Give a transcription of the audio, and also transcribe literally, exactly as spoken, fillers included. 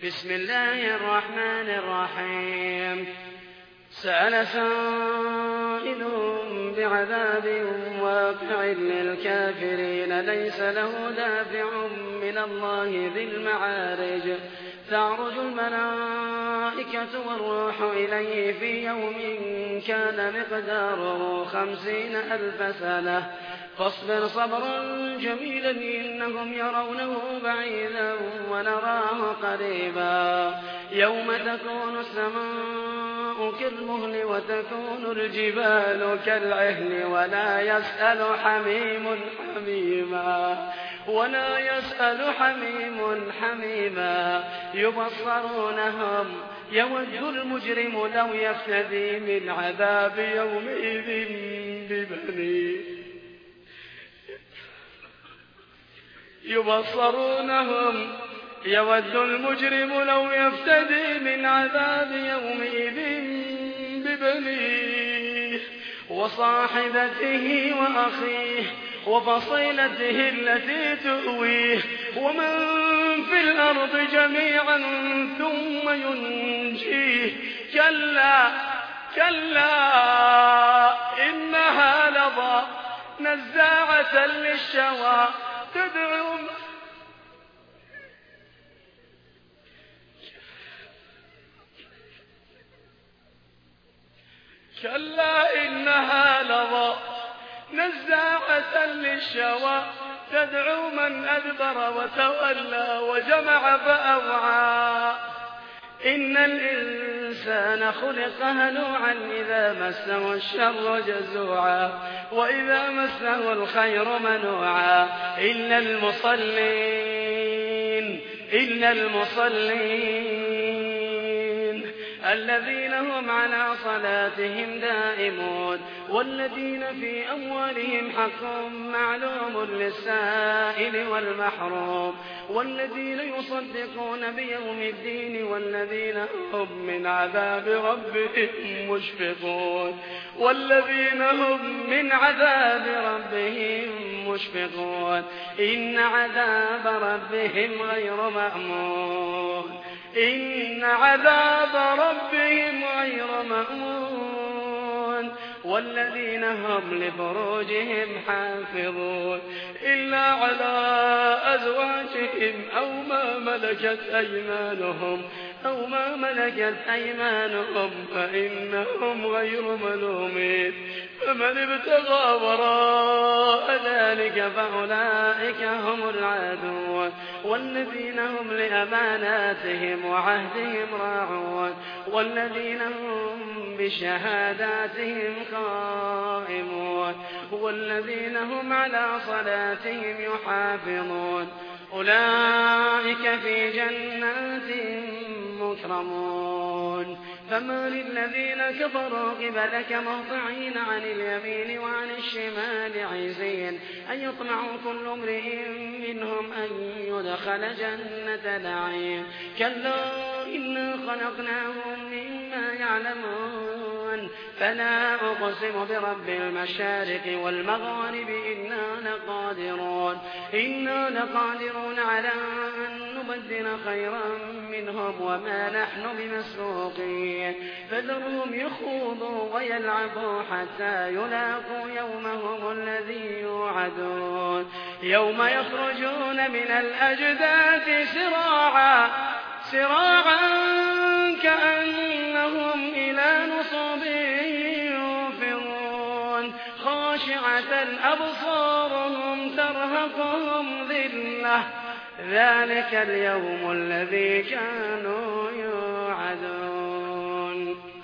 بسم الله الرحمن الرحيم سأل سائل بعذاب واقع للكافرين ليس له دافع من الله ذي المعارج تعرج الملائكة والروح إليه في يوم كان مقداره خمسين ألف سنة فاصبر صبرا جميلا إنهم يرونه بعيدا ونراه قريبا يوم تكون السماء كالمهل وتكون الجبال كالعهن ولا يسأل حميم حميما ولا يسأل حميم حميما يبصرونهم يود المجرم لو يفتدي من عذاب يومئذ ببنيه يبصرونهم يود المجرم لو يفتدي من عذاب يومئذ ببنيه وصاحبته وأخيه وفصيلته التي تؤويه ومن في الأرض جميعا ثم ينجيه كلا كلا إنها لظى نزاعة للشوى تدعو كلا إنها لظى نزاعة للشوى تدعو من أدبر وتولى وجمع فأوعى إن الإنسان خلق هلوعا إذا مسه الشر جزوعا وإذا مسه الخير منوعا إلا المصلين إلا المصلين الذين هم على صلاتهم دائمون والذين في أموالهم حق معلوم للسائل والمحروم والذين يصدقون بيوم الدين والذين هم من عذاب ربهم مشفقون والذين هم من عذاب ربهم مشفقون إن عذاب ربهم غير مأمون إن عذاب ربهم غير مأمون والذين هم لفروجهم حافظون إلا على أزواجهم أو ما ملكت أيمانهم أو ما ملكت أيمانهم فإنهم غير ملومين فمن ابتغى وراء ذلك فأولئك هم العادون والذين هم لأماناتهم وعهدهم راعون والذين هم بشهاداتهم قائمون والذين هم على صلاتهم يحافظون أولئك في جنات مكرمون فما للذين كفروا قبلك مهطعين عن اليمين وعن الشمال عزين أن يطمعوا كل امرئ منهم أن يدخل جنة نعيم كلا إنا خلقناهم مما يعلمون فلا أقسم برب المشارق والمغارب إنا لقادرون إنا لقادرون على أن نبدل خيرا منهم وما نحن بمسروقين فذرهم يخوضوا ويلعبوا حتى يلاقوا يومهم الذي يوعدون يوم يخرجون من الأجداث سراعا سراعا كأنهم إلى نصب يوفضون خاشعة أبصارهم ترهقهم ذلة ذلك اليوم الذي كانوا يوعدون.